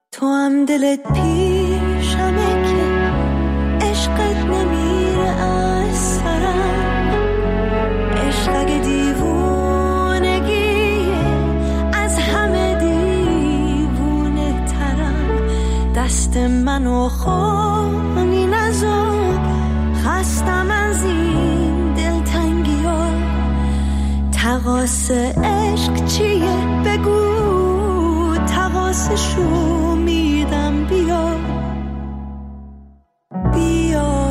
تو هم دلت پیشمه که عشقت نمیره از سرم. عشق اگه دیوونگیه از همه دیوونه ترم. دست منو خونی نذار، خستم از این دلتنگی ها. تقاص عشق چیه بگو، تقاصشو میدم. بیا بیا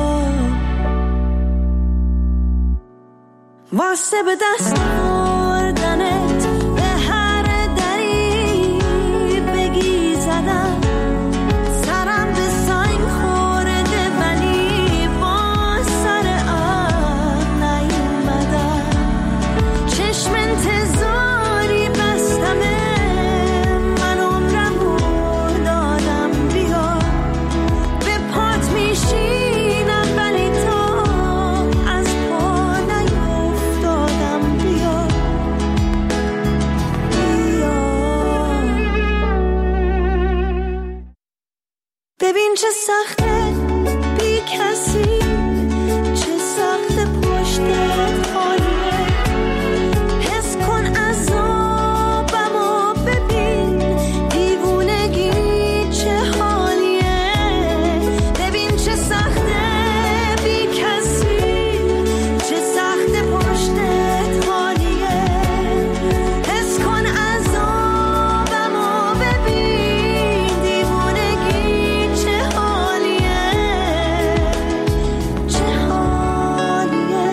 واسه به دست آوردنت به هر دری بگی زدم. سرم به سنگ خورده ولی با سر آب نیومدم. چشم انتظاری بستمه، من عمرمو دادم. بیا به پات میشینم ولی تو از پا نیفتادم. بیا بیا ببین چه سخته بی کسی، چه سخته پشتت خالیه. حس کن عذابمو، ببین دیوونگی چه حالیه. ببین چه سخته بی کسی، چه سخته پشتت خالیه. حس کن عذابمو، ببین دیوونگی چه حالیه. چه حالیه.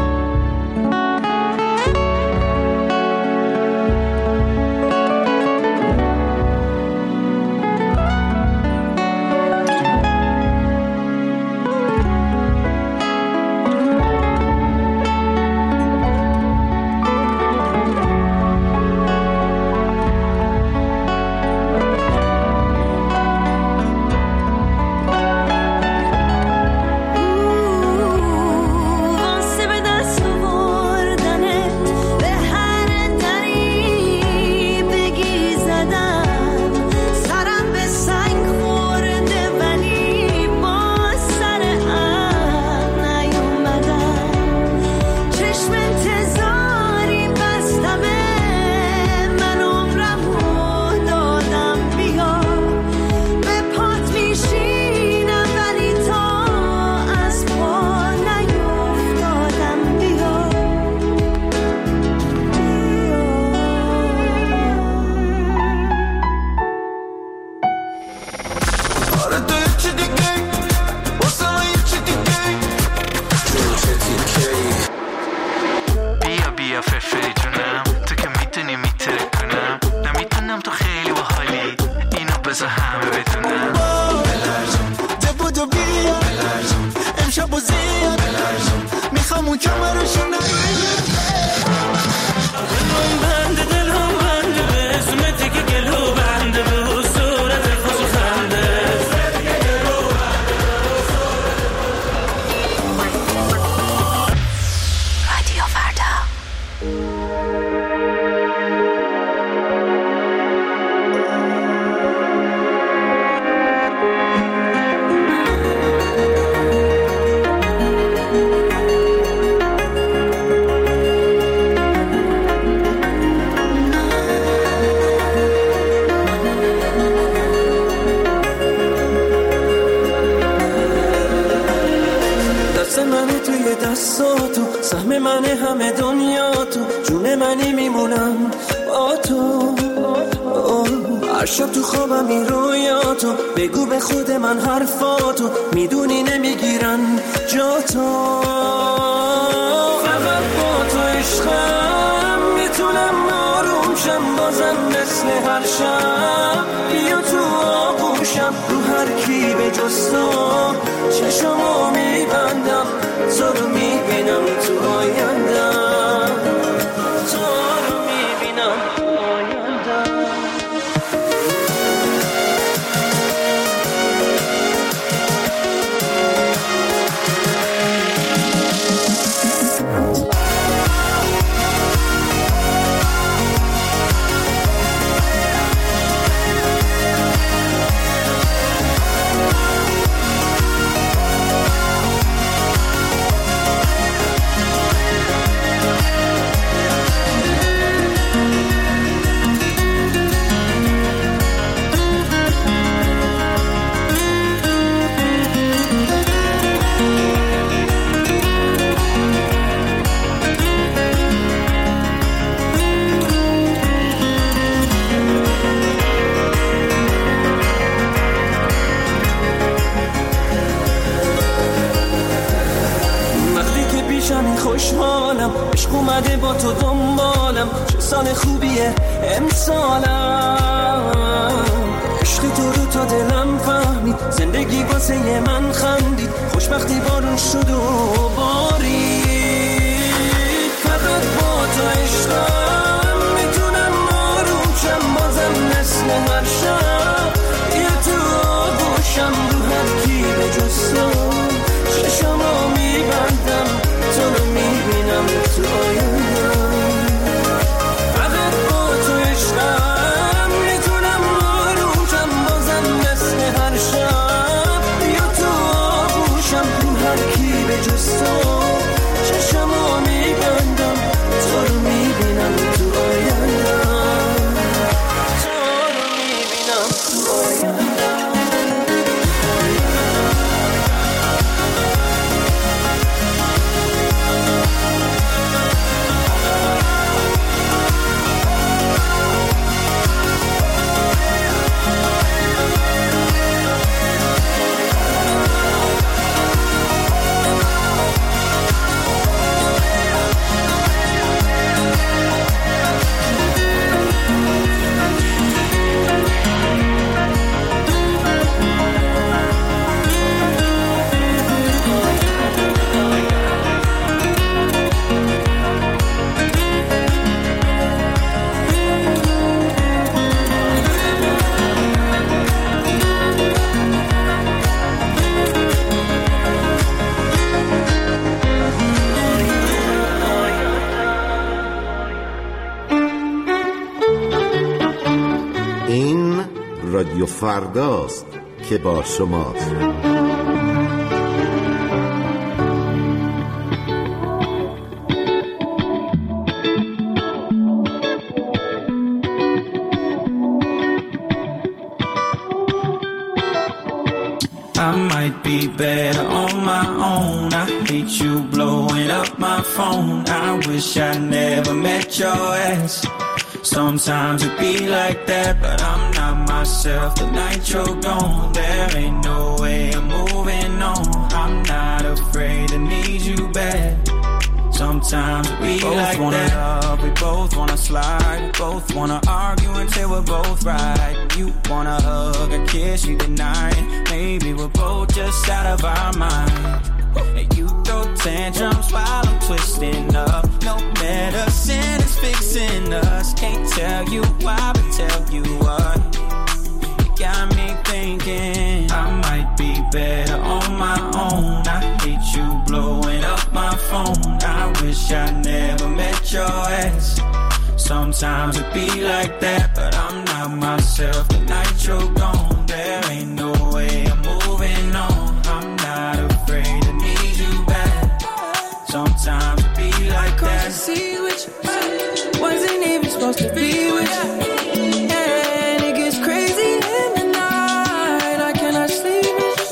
واسه به دست آوردنت به هر دری بگی زدم. سرم به سنگ خورده ولی با سر آب نیومدم. چشم انتظاری بستمه، من عمرمو دادم. بیا به پات میشینم ولی تو از پا نیفتادم. بیا آره تو یکی دیگه، واسه من یکی دیگه، بیا بیا فرفری جونم، تو که میتونی میتره کنم. نمیتونم تو خیلی باحالی، اینو بذار همه بدونم. بلرزون جبودو بیا، بلرزون امشب و زیاد، بلرزون میخوام اون کمرشو نگیره. دلم بنده به اسمتی که گلو بنده، به صورت خوش خنده. رادیو فردا. دست منی توی دستاتو، سهم منه همه دنیا تو، جون منی میمونم با تو. هر شب تو خوابم این رویاتو، بگو به خود من حرفاتو، میدونی نمیگیرن جا تو. فقط با تو عشقم میتونم آروم شم، بازم مثل هر شب بیا تو آغوشم. رو هر کی به جز تو چشمو میبندم، تو رو میبینم تو آیندم، تو رو میبینم تو آیندم. خوشحالم عشق اومده با تو دنبالم چه سال خوبیه امسالم عشق تو رو تا دلم فهمید زندگی واسه من خندید خوشبختی بارون شد و بارید فقط با تو عشقم میتونم آرومشم بازم مثل هر شب یه تو آغوشم رو هر کی به جز تو چشمو میبندم تو رو میبینم تو آیندم فقط با تو عشقم میتونم آرومشم بازم مثل هر شب یا تو آغوشم رو هر کی به جز تو چشمو میبندم تو رو میبینم تو آیندم تو رو میبینم تو آیندم رادیو فرداست که با شماست. I might be better on my own. I hate you blowing up my phone. I wish I never met your ass. Sometimes it be like that, but I'm not myself. The night you're gone, there ain't no way I'm moving on. I'm not afraid to need you back. Sometimes it be both like wanna that. Love, we both wanna slide. We both wanna argue until we're both right. You wanna hug, a kiss, you deny it. Maybe we're both just out of our mind. And you throw tantrums while I'm twisting up. No medicine is fixing us. Can't tell you why, but tell you what. You got me thinking I might be better on my own. I hate you blowing up my phone. I wish I never met your ass. Sometimes it be like that, but I'm not myself. The night you're gone, there ain't no way I'm moving on. I'm not afraid to need you back. Sometimes it be like that. To see with you, wasn't even supposed to be with you. And it gets crazy in the night. I cannot sleep.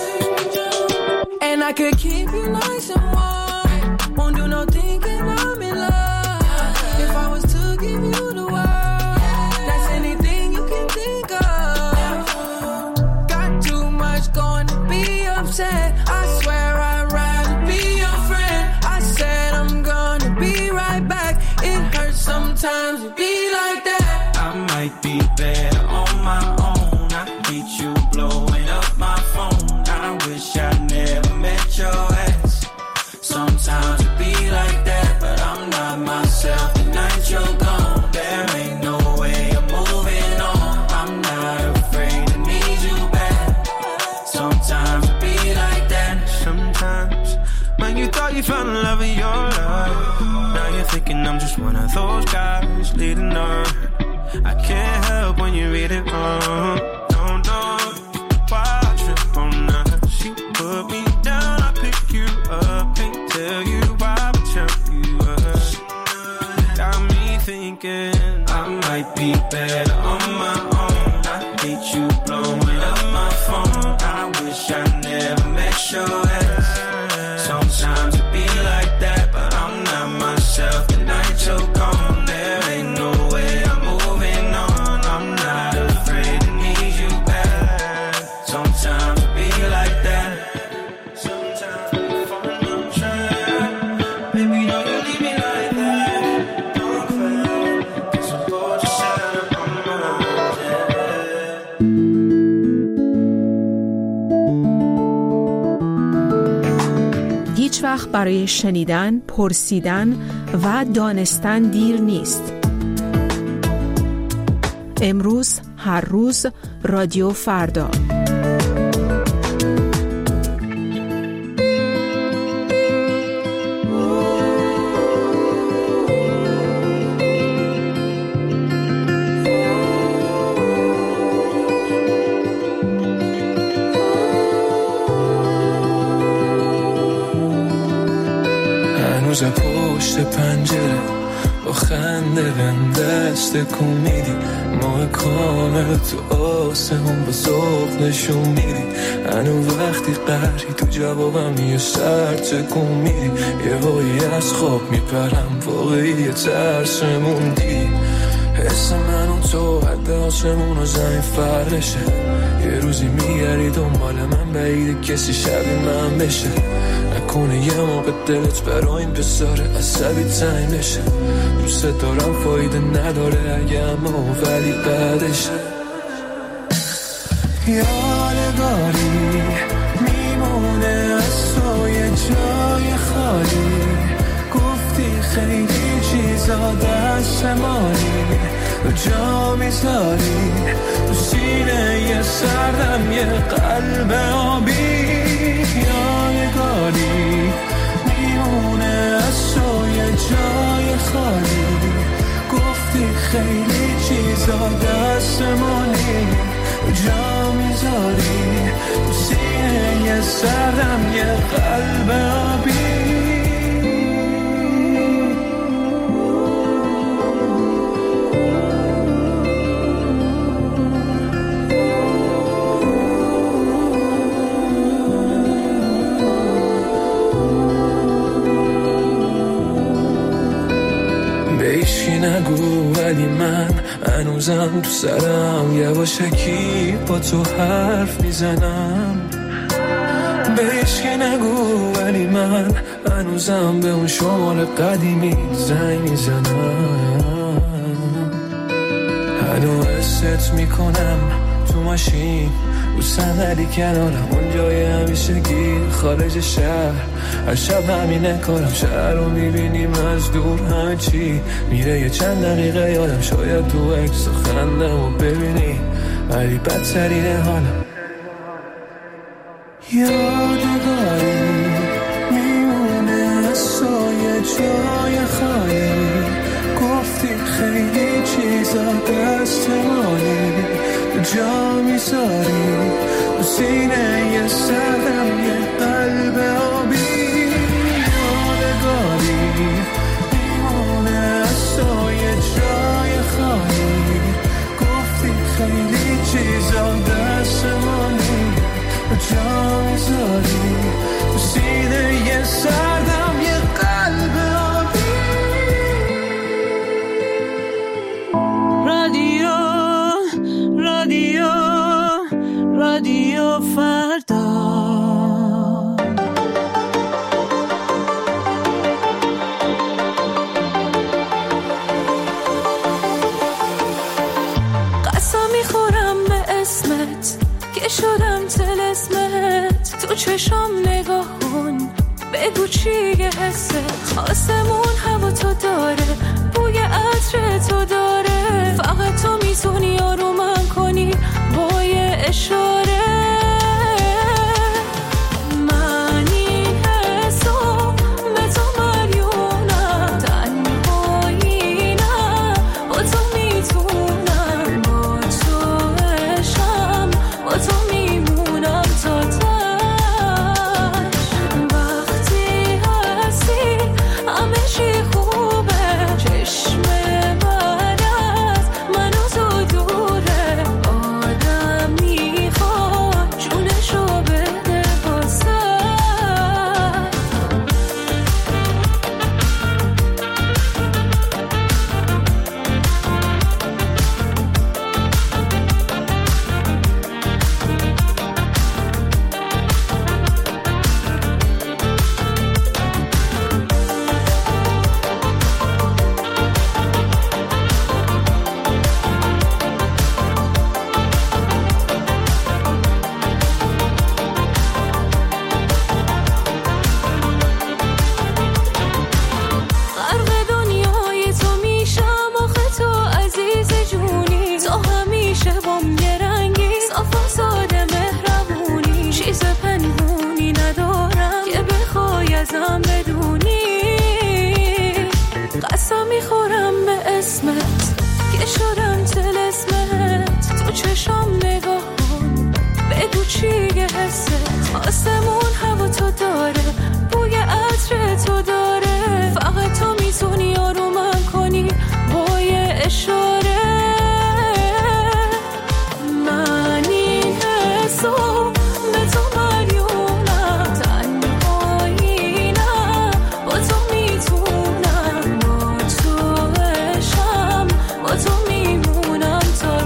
And I could keep you nice and warm. Won't do no thinking I'm in love. If I was to give you the world, that's anything you can think of. Got too much going to be upset. I swear I'd rather be your friend. I said I'm gonna be right back. It hurts sometimes to be like that. I might be better on my own. I hate you blowing up my phone. I wish I never met your ass. Sometimes it be like that, but I'm not myself. The night you're gone, there ain't no way I'm moving on. I'm not afraid to need you back. Sometimes it be like that. Sometimes when you thought you found love in your life, now you're thinking I'm just one of those guys leading on. I can't help when you read it wrong. Don't know why I trip on her. She put me down, I pick you up. Can't tell you why, but tell you up. Got me thinking I might be better on my own. I hate you blowing up my phone. I wish I never met your ass. Sometimes it be like that, but I'm not myself. The night you're gone, there ain't no way I'm moving on. I'm not afraid to need you back. Sometimes it be like that. Sometimes I fall on track. Baby, know you leave. وقت برای شنیدن، پرسیدن و دانستن دیر نیست. امروز، هر روز، رادیو فردا. هنوز پشت پنجره با خنده بهم دست کن میدی، ماه کامل تو آسمون با ذوق نشون میدی. هنوز وقتی قهری تو جوابم یه سر تکون میدی، یه هایی از خواب میپرم واقعی یه ترسمون دیدی. حس من و تو حد آسمون و زمین فرقشه، یه روزی میگری دنبال من بعید کسی شبیه من بشه. نکنه یه موقع دلت برای این پسر عصبی تنگ بشه. دوست دارم فایده نداره اگه اما ولی بعدشه. یادگاری میمونه از تو یه جای خالی، گفتی خیلی چیزا دست مانی و جا میذاری تو سینه یه سردم یه قلب آبی. یادگاری میمونه از تو یه جای خالی، گفتی خیلی چیزا دست مانی و جا میذاری تو سینه یه سردم یه قلب آبی. نگو ولی من هنوزم تو سرم یواشکی با تو حرف میزنم. بهش که نگو ولی من هنوزم به اون شمال قدیمی زنگ میزنم. هنوز حست میکنم تو ماشین رو صندلی کنارم، اون جای همیشگی خارج شهر. هر شب همینه کارم، شهر رو میبینیم از دور همه چی میره یه چند دقیقه یادم، شاید تو عکس خندم و ببینی ولی بدترینه حالم. یادگاری میمونه از تو یه جای خالی، گفتی خیلی چیزا دست مانی جا میذاری تو سینه یه سردم یه قلب آبی. یادگاری میمونه از تو یه جای خالی، گفتی خیلی چیزا دست مانی جا میذاری تو سینه یه سردم یه قلب آبی. رادیو فردا. قسم میخورم به اسمت که شدم طلسمت، تو چشم نگاه کن بگو چیه حست. آسمون هوا تو داره، بوی عطر تو داره، فقط تو میتونی آرومم کنی با یه اشاره. چشم برات منو تو دوره چشام نگاه کن بگو چیه حست آسمون هوا تو داره بوی عطر تو داره فقط تو میتونی آرومم کنی با یه اشاره من این حسو به تو مریونم تنهایی نه با تو میتونم با تو عشقم با تو میمونم تا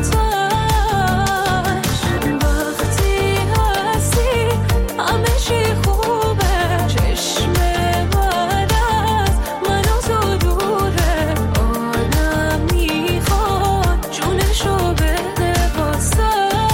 تش وقتی هستی همه چی خوبه چشم بعد از من و تو دوره آدم میخواد جونشو بده واسه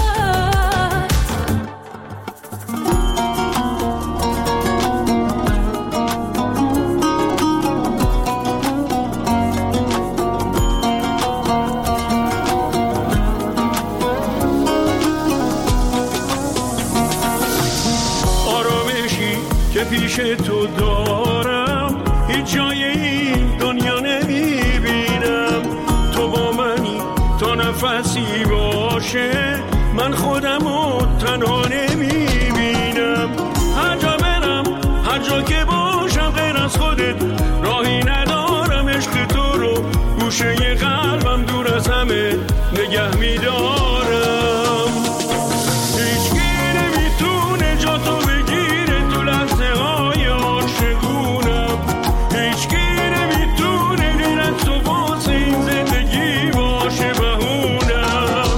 آرامشی که پیش تو دارم هیچ جای این دنیا نمیبینم تو با منی تا نفسی باشه من خودمو تنها نمیبینم هر جا برم هر جا که باشم غیر از خودت راهی ندارم عشق تو رو گوشه قلبم دور از همه نگه میدارم هیچکی نمیتونه جا تو بگیره تو لحظه های عاشقونم هیچکی نمیتونه غیر از تو واسه این زندگی باشه بهونم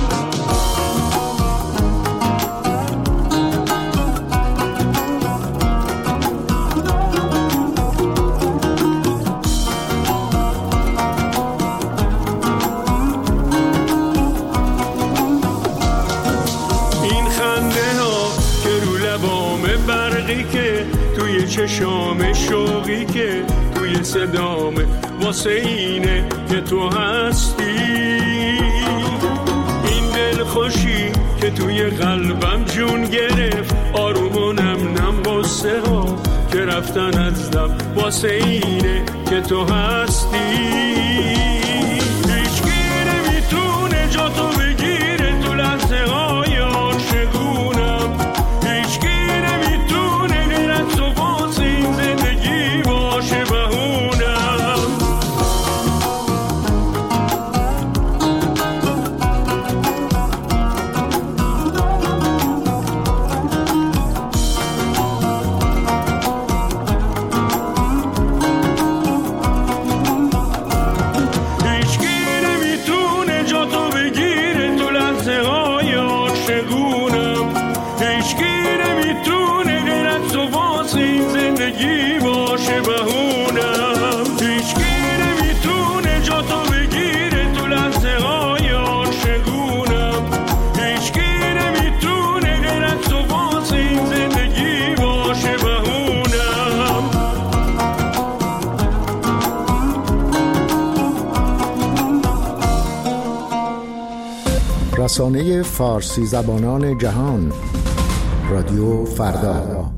این خنده ها که رو لبامه برقی که توی چشام شوقی که توی صدامه واسه اینه که تو هستی این دل خوشی که توی قلبم جون گرفت آرومونم نم قصه ها که رفتن از دم واسه اینه که تو هستی هیچکی نمیتونه جا تو بگیره تو لحظه های عاشقونم هیچکی نمیتونه غیر از تو واسه این زندگی باشه بهونم هیچکی نمیتونه جا تو بگیره تو لحظه های عاشقونم هیچکی نمیتونه غیر از تو واسه این زندگی باشه بهونم هیچکی نمیتونه جا تو بگیره تو لحظه های عاشقونم هیچکی نمیتونه غیر از تو واسه این زندگی باشه بهونم رسانه فارسی زبانان جهان رادیو فردا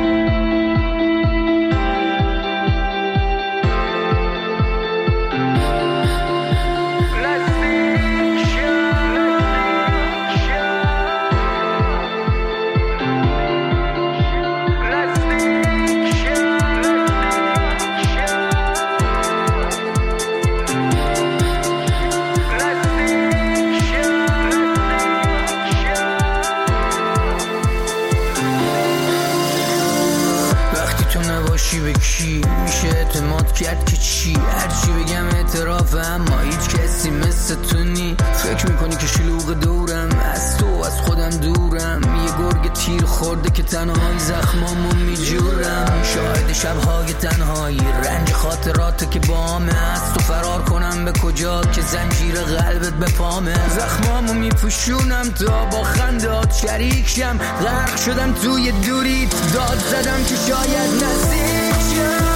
به کی میشه اعتماد کرد که چی هرچی بگم اعترافه اما هیچ کسی مثل تو نی فکر میکنی که شلوغ دورم از تو از خودم دورم یه گرگ تیر خورده که تنهایی زخمامو میجورم شاهد شبهای تنهایی رنج خاطرات که بامه از تو فرار کنم به کجا که زنجیر قلبت به پامه زخمامو میپوشونم تا با خندات شریک شم غرق شدم توی دوریت داد زدم که شاید نزدیک شم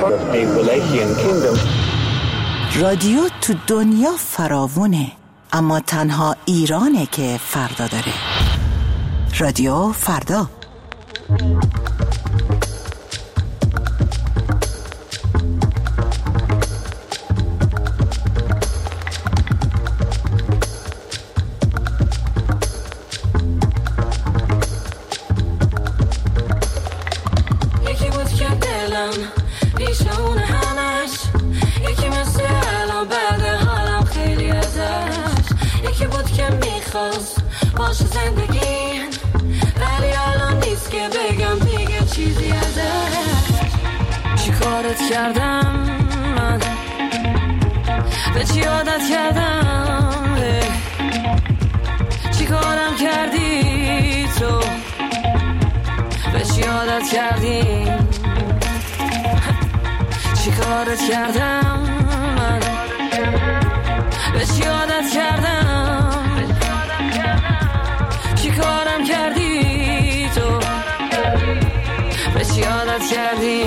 رادیو تو دنیا فراوونه، اما تنها ایرانه که فردا داره. رادیو فردا. یکی بود که دلم پیش اون همش، یکی مثل الان بعد حالم خیلی ازش، یکی بود که میخواست باشه زندگیم، ولی الان نیست که بگم دیگه چیزی ازش. چی کارت کردم من، به چی عادت کردم، چی کارم کردی تو، به چی عادت کردی، چی کارت کردم من، به چی عادت کردم، چی کارم کردی تو، به چی عادت کردی.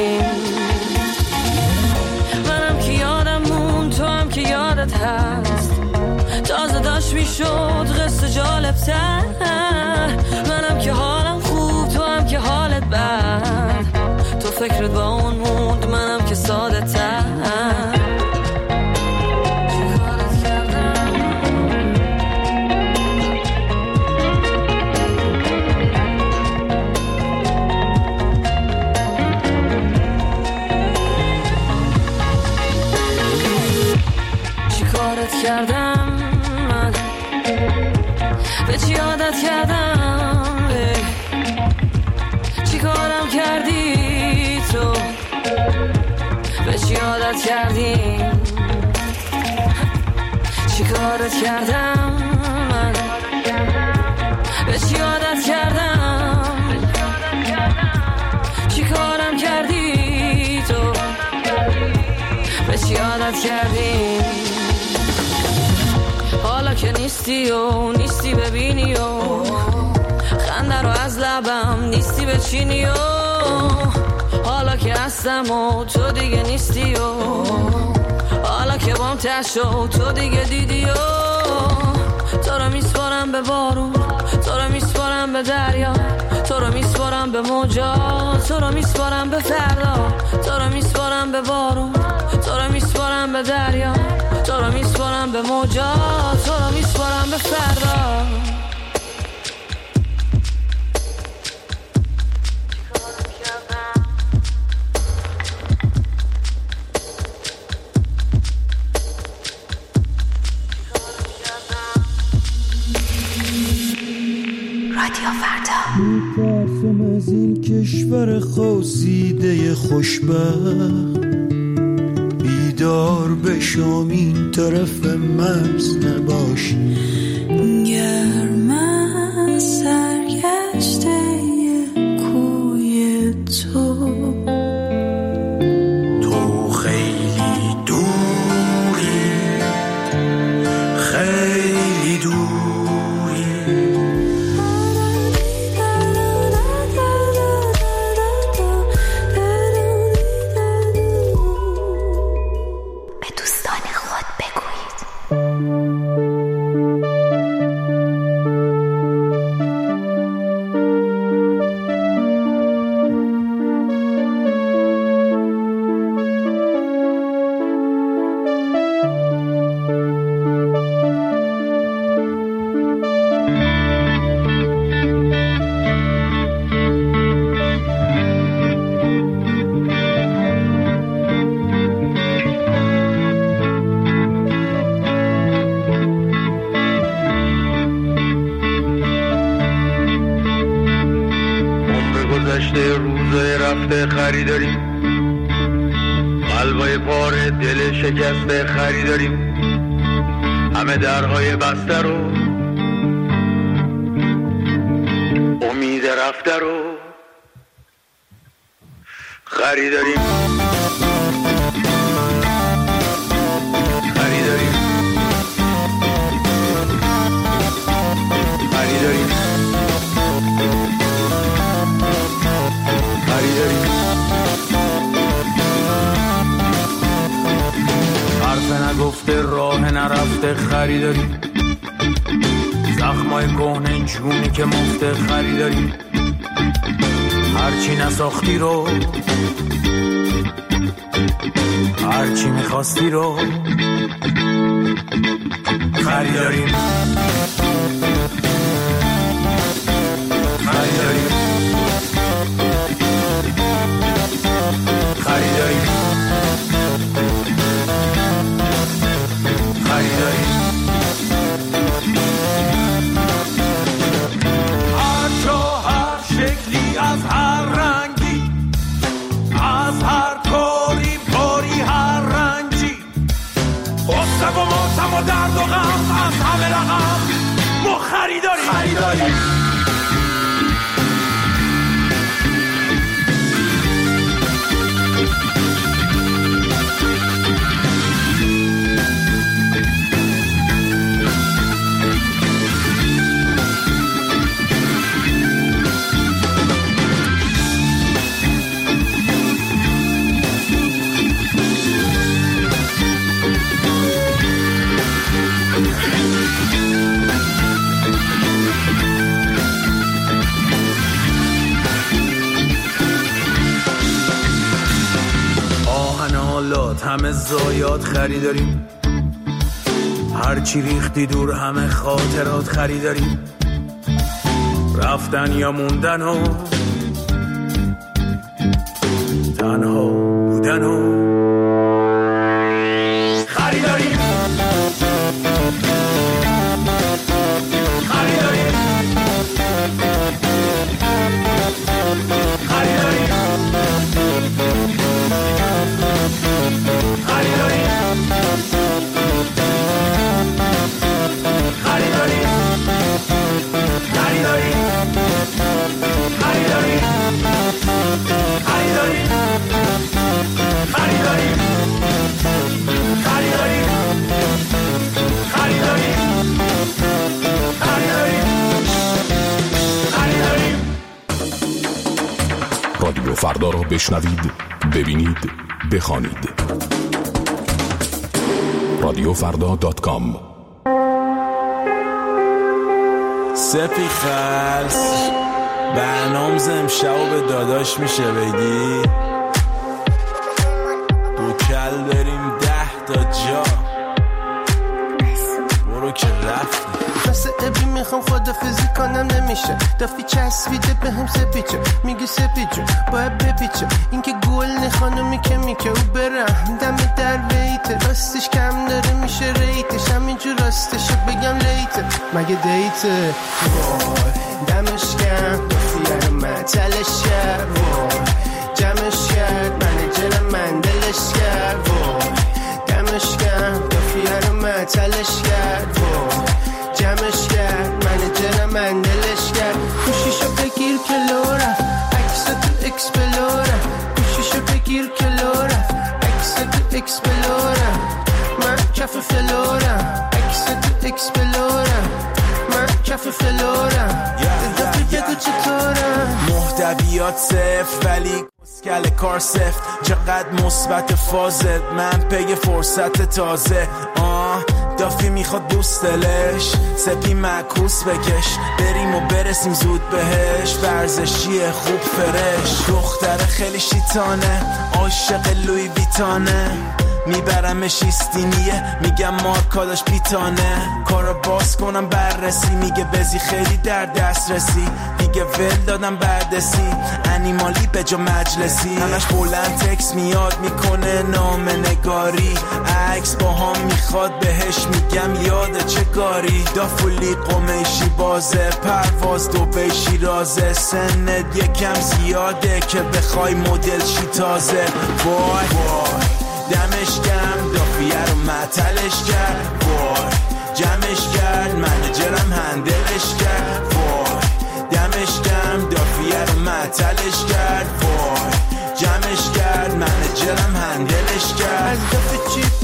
منم که یادم مون، تو هم که یادت هست، تازه داشت میشد قصه جالب تر. منم که حالم خوب، تو هم که حالت بد، تو فکرت با اون موند، منم که ساده تر. کردم من، به چی عادت کردم، چی کارم کردی تو، به چی عادت کردی، چی کارت کردم من، به چی عادت کردم، چی کارم کردی تو، به چی عادت کردی. حالا که نیستی و نیستی ببینی و خنده رو از لبم نیستی بچینی و حالا که هستم و تو دیگه نیستی و حالا که بام تشو تو دیگه دیدی و تو رو میسپارم به بارون، تو رو میسپارم به دریا، تو رو میسپارم به موجا، تو رو میسپارم به فردا، تو رو میسپارم به بارون، تو رو میسپارم به دریا، تو رو میسپارم به موجا، تو رو میسپارم به فردا. رادیو فردا. میترسم از این کشور خواسیده خوشبخت، بیدار بشم این طرف مرز نباشی، گرم سرگشته کوی تو، تو خیلی دوری، خیلی دوری. روزای رفته خریداریم، قلبای پاره دل شکسته خریداریم، همه درهای بسته رو امید رفته رو خریداریم، خریداریم، خریداریم، خریداریم. راه نرفته خریداری، زخمای کهنه جونی که مفته خریداری، هرچی نساختی رو هرچی میخواستی رو خریداری. خریداری خریداری خریداری. هر جا هر شکلی از هر رنگی، از هر کاری باری هر رنجی، غصه و ماتم و درد و غم از همه رقم ما خریداری. خریداری همه زایات خریداریم، هرچی ریختی دور همه خاطرات خریداریم، رفتن یا موندن و تنها بودن و خریداریم. خریداریم خریداریم رادیو فردا را بشنوید، ببینید، بخوانید. radiofrda.com. سپی خلص برنامز امشب به داداش میشه بگی دو کل بریم 10 تا جا برو که رفتی. مثل ابی میخوام خدافزی کنم نمیشه، دافی چسبیده به هم سپیچه، میگی سپیچه باید بپیچه، این که گل خانومی که میکه او برم دم در ویته، راستش کم داره میشه ریتش، همینجور راستشه بگم لیته مگه دیته. وای دمش کم دافی رو مطلش کرد، وای جمعش کرد منجر من دلش کرد، وای دمش کم دافی رو مطلش کرد، وای جمعش کرد منجر من دلش کرد. گوشیشو بگیر که لورم عکس تو اکسپلورم، گوشیشو بگیر که لورم عکس تو اکسپلورم، من کف فلورم عکس تو اکسپلورم، من کف فلورم دفعه بگو چطورم. محتویات صفر ولی اسکل کار سفت، چقدر مثبت فازت من پی فرصت تازه. دافی میخواد دوست دلش، سپی معکوس بکش، بریم و برسیم زود بهش، ورزشیه خوب فرش، دختر خیلی شیطانه، عاشق لوی ویتانه، میبرمش ایستینیه، میگم مارکاداش بیتانه، کارو باز کنم بررسی، میگه بزی خیلی در دسترسی، دیگه ول دادم بردسی، انیمالی به جا مجلسی، همش بلند تکس میاد میکنه نامه نگاری، عکس با هم میخواد بهش میگم یاده چه گاری، دافولی قمیشی بازه، پرواز دوبی شیرازه، سنت یکم زیاده که بخوای مدل شی تازه، وای وای دمش کم دافیه رو معطلش کرد، وای جمعش کرد منجرم هندلش کرد، وای دمش کم دافیه رو معطلش کرد، وای جمعش کرد منجرم هندلش کرد. از دافی چیپ میاد خوش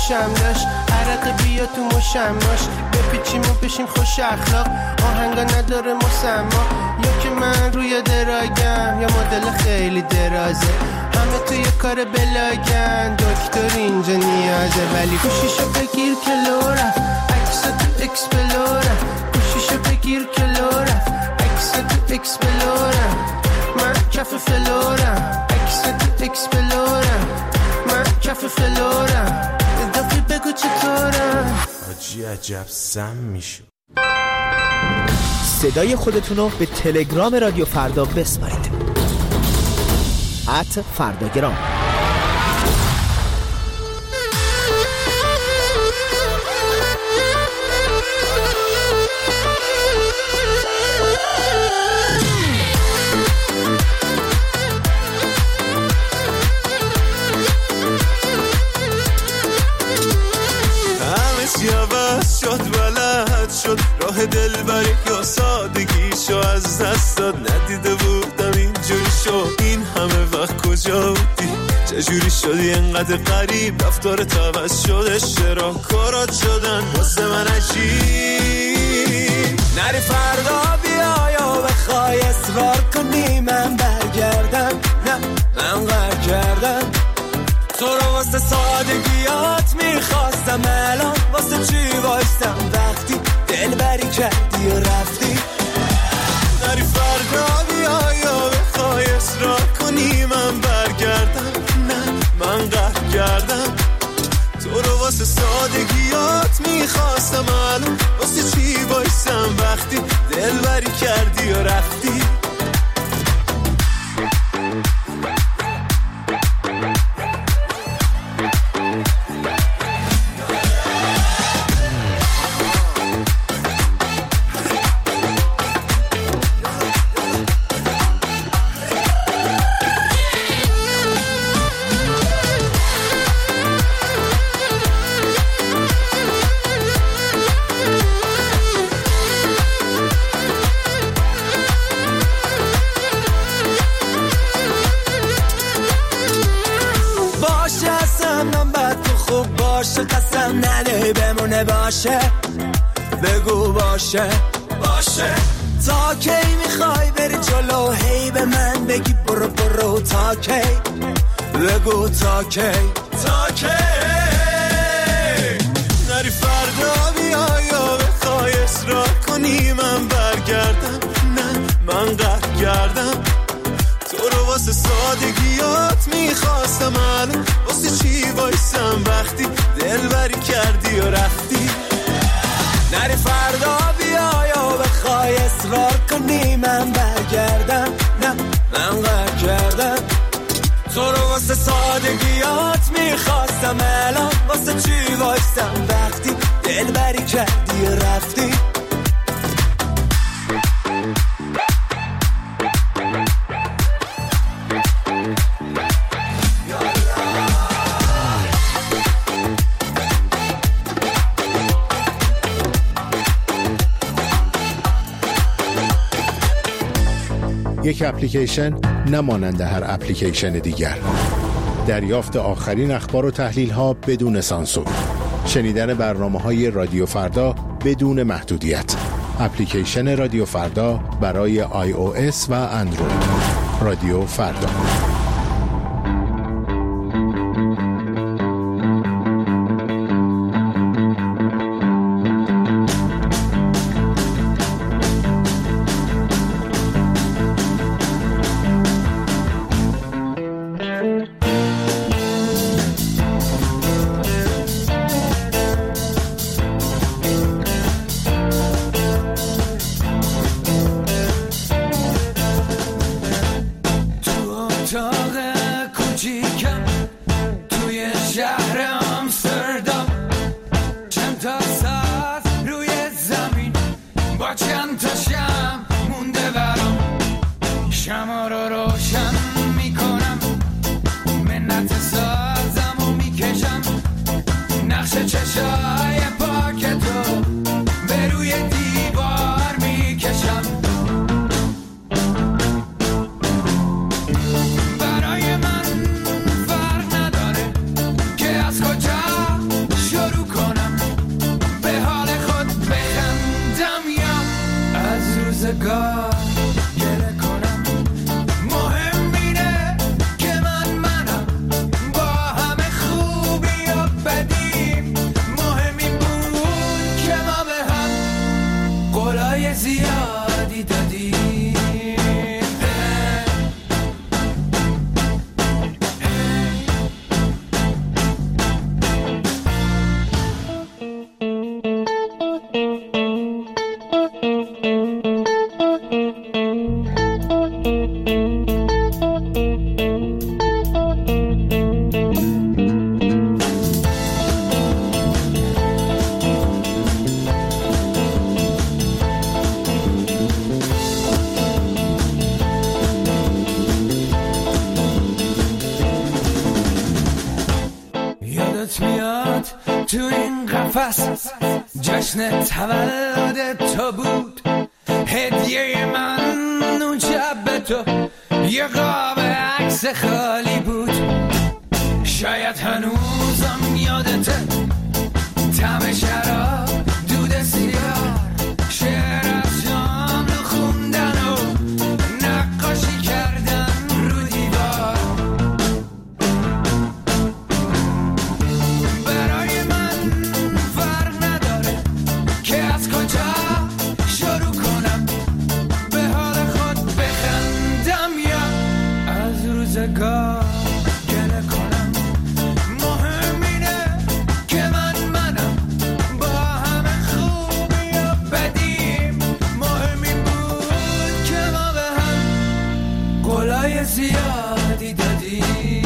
خوشم داشت عرق بیا تو مشماش بپیچیم و بشیم خوش اخلاق آهنگا نداره مسما یا که من روی دراگم یا مدل خیلی درازه همه توی کار بلاگن دکتر اینجا نیازه ولی گوشیشو بگیر که لو رفت عکس تو اکسپلورم گوشیشو بگیر که لو رفت عکس تو اکسپلورم من کف فلورم عکس تو اکسپلورم من کف فلورم دفعی بگو چطورم آجی عجب سم میشو. صدای خودتونو به تلگرام رادیو فردا بسپارید @فرداگرام. شد بلد شد راه دل بری یا سادگیشو از دست داد ندیده بودم اینجوری شد این همه وقت کجا بودی چجوری شدی انقدر غریب رفتارت عوض شده چرا کارات شدن واسه من عجیب نری فردا بیا یا بخوای اصرار کنی من برگردم نه من قهر کردم تو رو واسه سادگیات میخواستم الان واسه چی وایستم وقتی دل بری کردی و رفتی نری فردا بیا یا بخوای اصرار کنی من برگردم نه من قهر کردم تو رو واسه سادگیات میخواستم الان واسه چی وایستم وقتی دل بری کردی و رفتی قسم نده بمونه باشه بگو باشه باشه تا کی میخوای بری جلو هی به من بگی برو برو تا کی بگو تا کی تا کی نری فردا بیا یا بخوای اصرار کنی من برگردم نه من قهر کردم تو رو واسه سادگیات میخواستم الان واسه چی وایستم وقتی دل بری کردی و رفتی نری فردا بیا یا بخوای اصرار کنی من برگردم نه من قهر کردم تو رو واسه سادگیات میخواستم الان واسه چی وایستم وقتی دل بری کردی و رفتی یک اپلیکیشن نمانند هر اپلیکیشن دیگر. دریافت آخرین اخبار و تحلیل‌ها بدون سانسور. شنیدن برنامه‌های رادیو فردا بدون محدودیت. اپلیکیشن رادیو فردا برای iOS و اندروید. رادیو فردا. یادت میاد تو این قفس جشن تولد تو بود، هدیه من اون شب به تو یه قاب عکس خالی بود. شاید هنوزم یادته طعم شراب، دود سیگار، شعر از شام رو خوندن و نقاشی کردن رو دیوار. برای من فرق نداره که از کجا شروع کنم، به حال خود بخندم یا از روزگار گله کنم. مهم اینه که منم با همه خوبی و بدیم. مهم این بود که ما به هم قولای زیادی دادیم.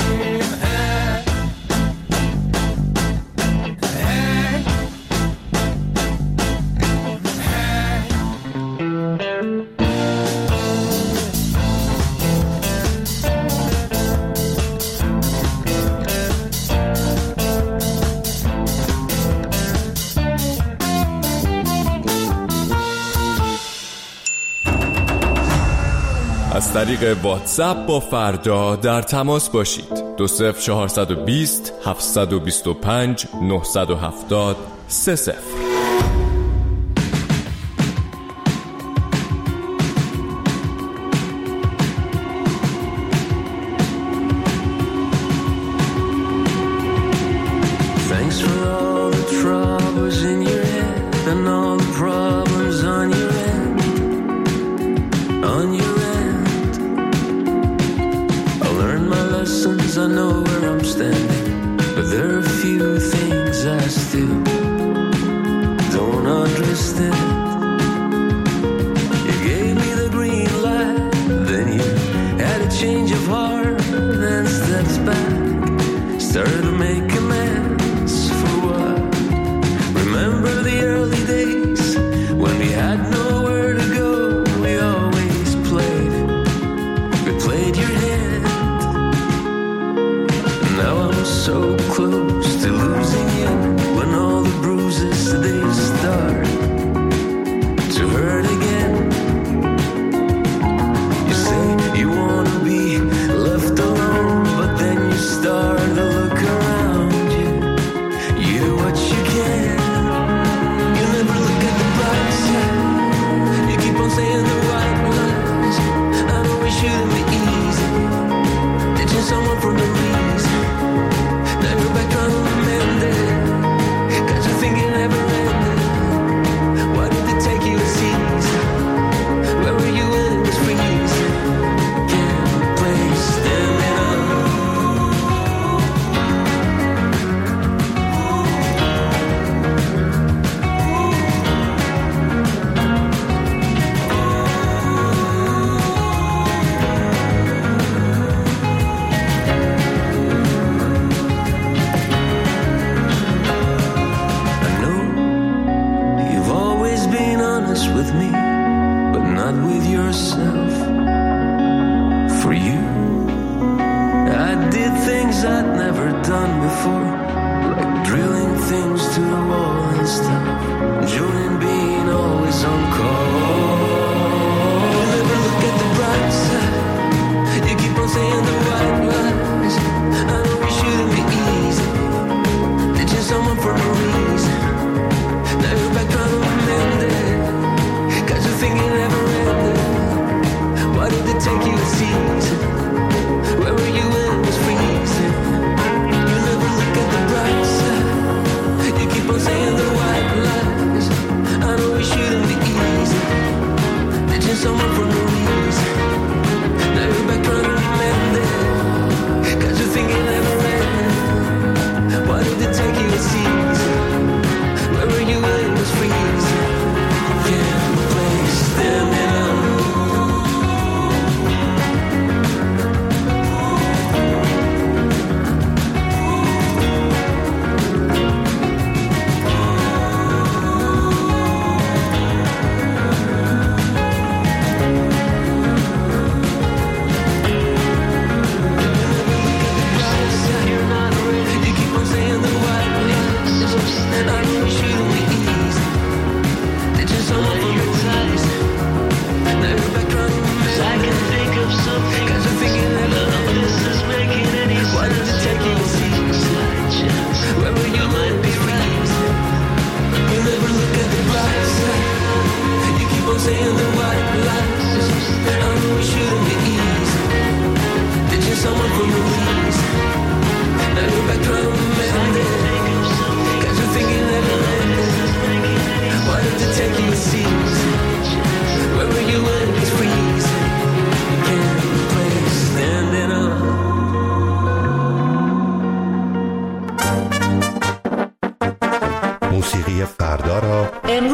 از طریق واتساپ با فردا در تماس باشید. 20420 725 970 30. Thanks for all the troubles in your head and all the problems on your end. On your end, I learned my lessons, I know where I'm standing, but there are a few things I still don't understand. You gave me the green light, then you had a change of heart, then steps back, started to make amends for what? Remember the early days when we had nowhere to go, we always played your hand. Now I'm so close to losing you, when all the bruises they start to hurt again. You say you wanna be left alone, but then you start to look around you. You do what you can. You never look at the bright side. You keep on saying the right words. I know it shouldn't be easy, ditching someone for no reason. Now you're back trying to amend it, 'cause you think it never ended. Why did it take you a season? Where were you when it was freezing? Can't play standing up. With me, but not with yourself. For you, I did things I'd never done before, like drilling things to the wall and stuff, enjoying being always on call. You never look at the bright side. You keep on saying the white lies. I know it shouldn't be easy, ditching someone for no reason. Now you're back trying to amend it, 'cause you think it never ended. Why did it take you a season? Where were you when it was freezing? You never look at the bright side. You keep on saying the white lies. I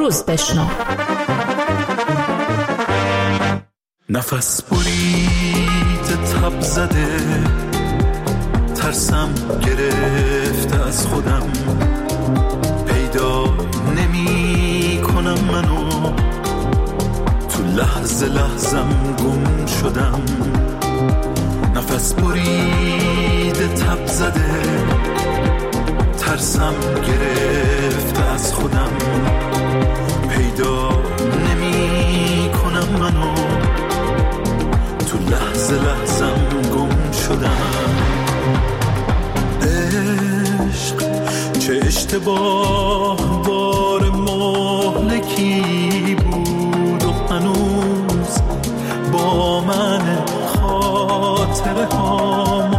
روز بشنو. نفس برید تب زده، ترسم گرفته از خودم، پیدا نمی کنم منو، تو لحظه لحظم گم شدم. نفس برید تب زده، ترسم گرفته از خودم، پیدا نمی کنم منو، تو لحظه لحظم گم شدم. عشق چه اشتباه بار مهلکی بود و هنوز با من، خاطره هام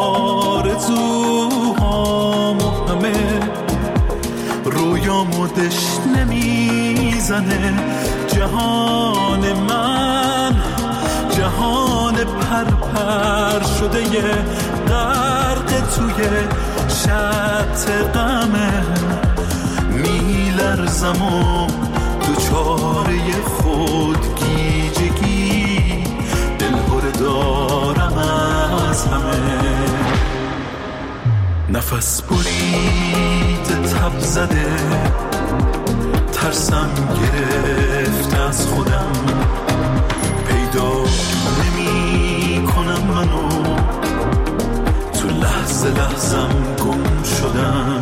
آرزوهام و همه رویامو دشت نمیزنه. جهان من جهان پرپر شده یه غرق توی شط غمه، میلرزم و دوچاره خودگیجگی، دلهره دارم از همه. نفس برید تب زده، ترسم گرفت از خودم، پیدا نمی کنم منو، تو لحظه لحظم گم شدم.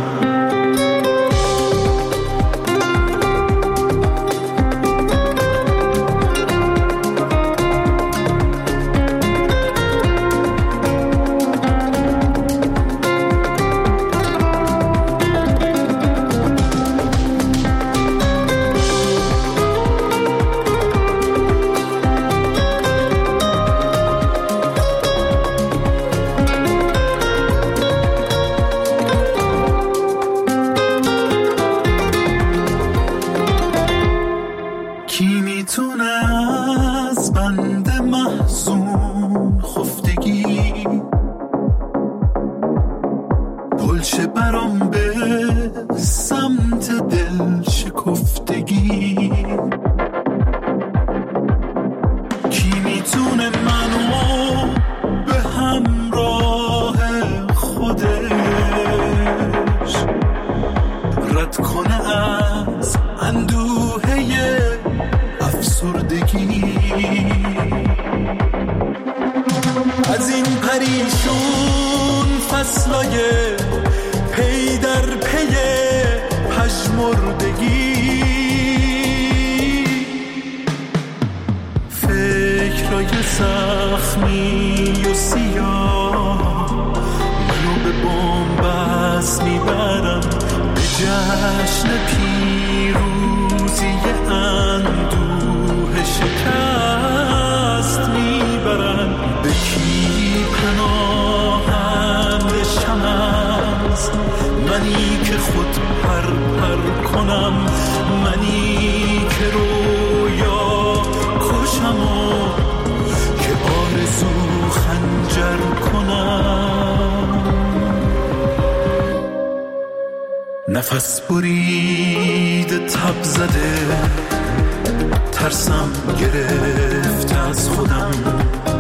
از این پریشون فصلای پی در پی پژمردگی، فکرای زخمی و سیاه منو به بنبست میبرن، به جشن پیروزی اندوه شکست میبرن. به کی پناهم بشم از منی که خود پر کنم، منی که رویا کشم و که آرزو خنجر کنم. نفس برید تب زده، ترسم گرفت از خودم،